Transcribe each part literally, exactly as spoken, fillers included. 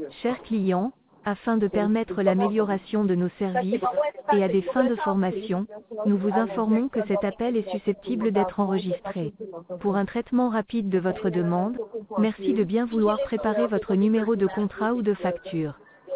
Chers clients, afin de permettre l'amélioration de nos services et à des fins de formation, nous vous informons que cet appel est susceptible d'être enregistré. Pour un traitement rapide de votre demande, merci de bien vouloir préparer votre numéro de contrat ou de facture.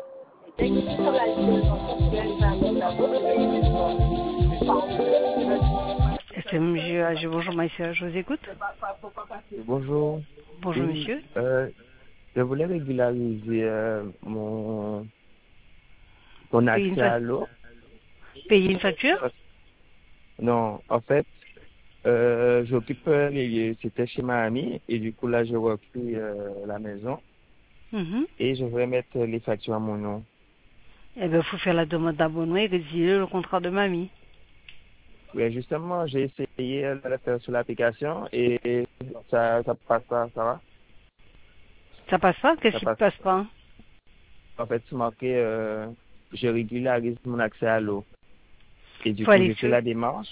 S M G A G, bonjour Maïssa, je vous écoute. Bonjour. Bonjour Oui, monsieur. euh, je voulais régulariser euh, mon, mon Payer une, accès fa- à l'eau. payer une facture. Non, en fait, euh, j'occupe, euh, les- c'était chez ma amie et du coup là, j'ai repris euh, la maison Mhm. et je voudrais mettre les factures à mon nom. Eh bien, il faut faire la demande d'abonnement et résilier le contrat de mamie. Oui, justement, j'ai essayé euh, de le faire sur l'application et ça, ça passe pas, ça va? Ça passe pas? Qu'est-ce Ça qui ne passe. passe pas? En fait, c'est marqué, euh, je régularise mon accès à l'eau. Et du Faut coup, aller j'ai fait sur, la démarche.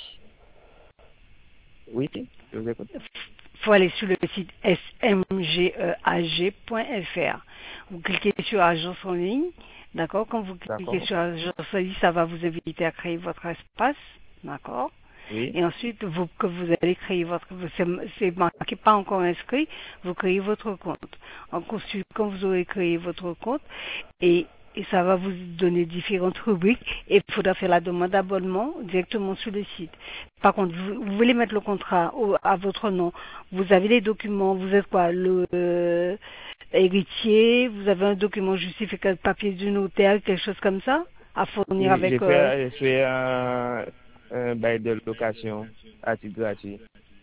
Oui, je vous écoute. faut aller sur le site s m g e a g point f r. Vous cliquez sur agence en ligne. D'accord? Quand vous cliquez D'accord. sur agence en ligne, ça va vous inviter à créer votre espace. D'accord? Oui. Et ensuite, vous, que vous allez créer votre, c'est c'est marqué pas encore inscrit, vous créez votre compte. Ensuite, quand vous aurez créé votre compte, et, et ça va vous donner différentes rubriques, et il faudra faire la demande d'abonnement directement sur le site. Par contre, vous, vous voulez mettre le contrat au- à votre nom, vous avez les documents, vous êtes quoi, le euh, héritier, vous avez un document justificatif papier du notaire, quelque chose comme ça, à fournir Oui, j'ai avec... euh, fait, j'ai fait un, un bail de location à titre gratuit.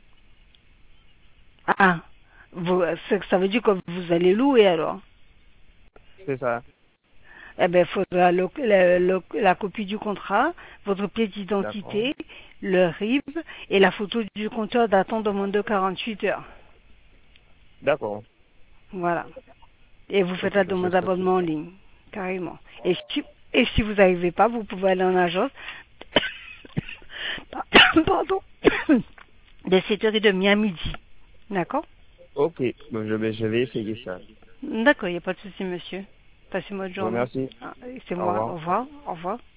Ah, vous, c'est- ça veut dire que vous allez louer alors. C'est ça. Eh bien, il faudra le- le- le- la copie du contrat, votre pièce D'accord. d'identité, le R I B et la photo du compteur datant de moins de quarante-huit heures. D'accord. Voilà. Et vous Ok, faites la je demande fais tout d'abonnement en ça. ligne, carrément. Et si, et si vous n'arrivez pas, vous pouvez aller en agence, pardon, de sept heures trente à midi. D'accord? Ok, bon, je vais, je vais essayer ça. D'accord, il n'y a pas de souci, monsieur. Passez une bonne Je vous journée. remercie. Ah, C'est Au moi. revoir. Au revoir. Au revoir.